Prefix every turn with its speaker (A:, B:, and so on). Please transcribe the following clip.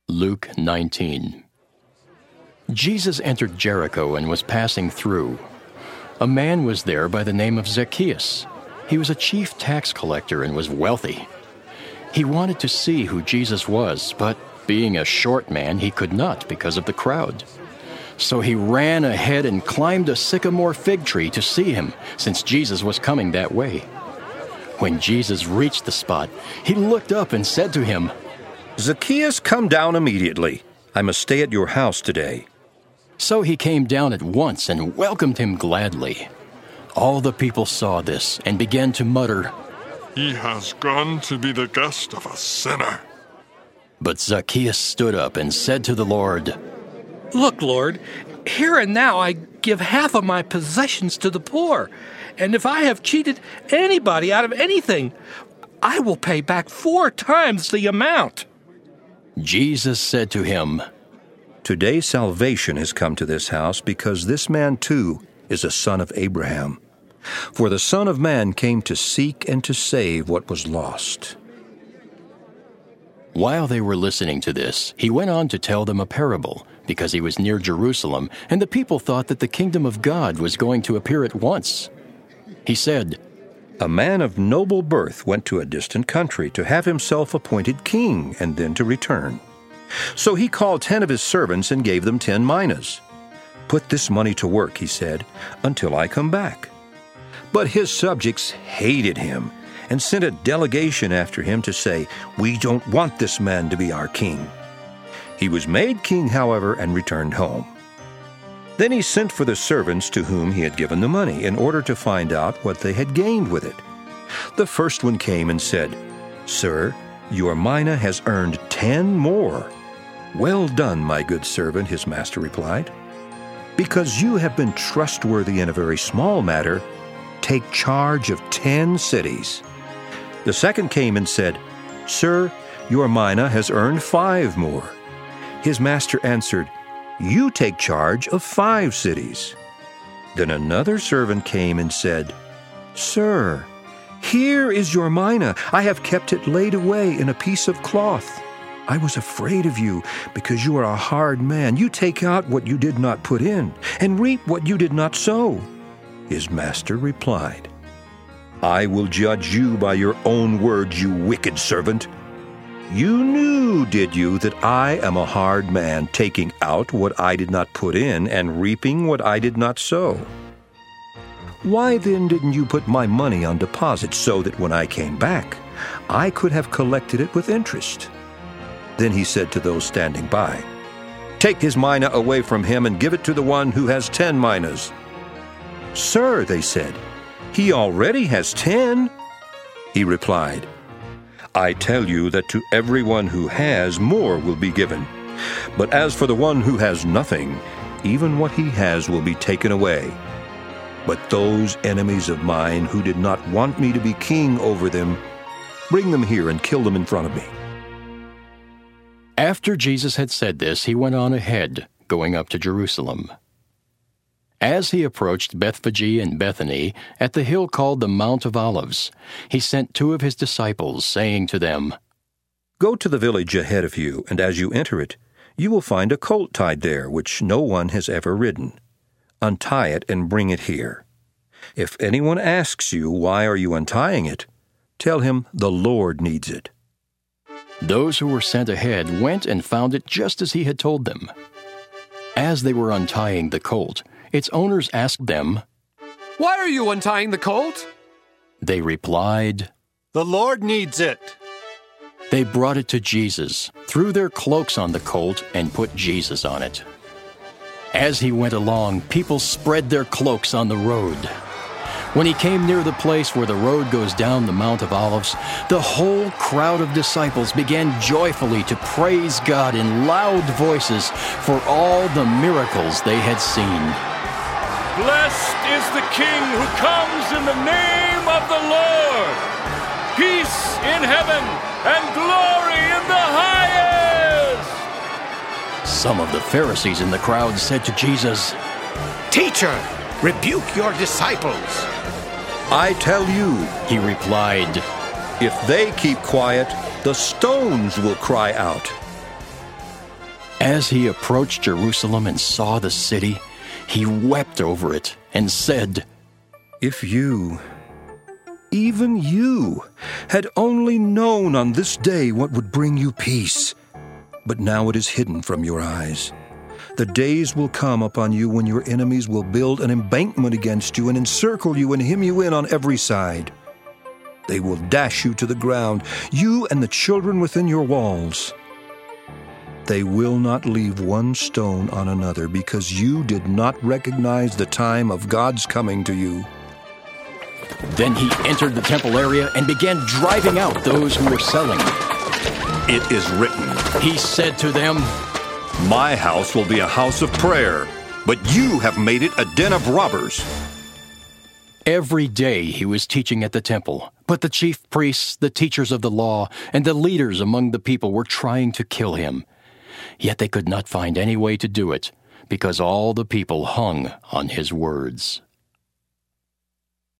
A: Luke 19. Jesus entered Jericho and was passing through. A man was there by the name of Zacchaeus. He was a chief tax collector and was wealthy. He wanted to see who Jesus was, but being a short man, he could not because of the crowd. So he ran ahead and climbed a sycamore fig tree to see him, since Jesus was coming that way. When Jesus reached the spot, he looked up and said to him,
B: "Zacchaeus, come down immediately. I must stay at your house today."
A: So he came down at once and welcomed him gladly. All the people saw this and began to mutter,
C: "He has gone to be the guest of a sinner."
A: But Zacchaeus stood up and said to the Lord,
D: "Look, Lord, here and now I give half of my possessions to the poor, and if I have cheated anybody out of anything, I will pay back 4 times the amount."
A: Jesus said to him,
B: "Today salvation has come to this house, because this man too is a son of Abraham. For the Son of Man came to seek and to save what was lost."
A: While they were listening to this, he went on to tell them a parable, because he was near Jerusalem, and the people thought that the kingdom of God was going to appear at once. He said,
B: "A man of noble birth went to a distant country to have himself appointed king and then to return. So he called 10 of his servants and gave them 10 minas. 'Put this money to work,' he said, 'until I come back.' But his subjects hated him and sent a delegation after him to say, 'We don't want this man to be our king.' He was made king, however, and returned home. Then he sent for the servants to whom he had given the money in order to find out what they had gained with it. The first one came and said, 'Sir, your mina has earned 10 more.' 'Well done, my good servant,' his master replied. 'Because you have been trustworthy in a very small matter, take charge of 10 cities.' The second came and said, 'Sir, your mina has earned 5 more.' His master answered, 'You take charge of 5 cities.' Then another servant came and said, 'Sir, here is your mina. I have kept it laid away in a piece of cloth. I was afraid of you, because you are a hard man. You take out what you did not put in, and reap what you did not sow.' His master replied, 'I will judge you by your own words, you wicked servant. You knew, did you, that I am a hard man, taking out what I did not put in and reaping what I did not sow? Why then didn't you put my money on deposit so that when I came back, I could have collected it with interest?' Then he said to those standing by, 'Take his mina away from him and give it to the one who has 10 minas.' 'Sir,' they said, 'he already has 10. He replied, 'I tell you that to everyone who has, more will be given. But as for the one who has nothing, even what he has will be taken away. But those enemies of mine who did not want me to be king over them, bring them here and kill them in front of me.'"
A: After Jesus had said this, he went on ahead, going up to Jerusalem. As he approached Bethphage and Bethany, at the hill called the Mount of Olives, he sent 2 of his disciples, saying to them,
B: "Go to the village ahead of you, and as you enter it, you will find a colt tied there, which no one has ever ridden. Untie it and bring it here. If anyone asks you, 'Why are you untying it?' tell him the Lord needs it."
A: Those who were sent ahead went and found it just as he had told them. As they were untying the colt, its owners asked them,
E: "Why are you untying the colt?"
A: They replied,
F: "The Lord needs it."
A: They brought it to Jesus, threw their cloaks on the colt, and put Jesus on it. As he went along, people spread their cloaks on the road. When he came near the place where the road goes down the Mount of Olives, the whole crowd of disciples began joyfully to praise God in loud voices for all the miracles they had seen.
G: "Blessed is the King who comes in the name of the Lord! Peace in heaven and glory in the highest!"
A: Some of the Pharisees in the crowd said to Jesus,
H: "Teacher, rebuke your disciples."
B: "I tell you,"
A: he replied,
B: "if they keep quiet, the stones will cry out."
A: As he approached Jerusalem and saw the city, he wept over it and said,
B: If you, even you, had only known on this day what would bring you peace, but now it is hidden from your eyes. The days will come upon you when your enemies will build an embankment against you and encircle you and hem you in on every side. They will dash you to the ground, you and the children within your walls. They will not leave one stone on another, because you did not recognize the time of God's coming to you.
A: Then he entered the temple area and began driving out those who were selling.
B: It is written,
A: He said to them,
B: My house will be a house of prayer, but you have made it a den of robbers.
A: Every day he was teaching at the temple, but the chief priests, the teachers of the law, and the leaders among the people were trying to kill him. Yet they could not find any way to do it, because all the people hung on his words.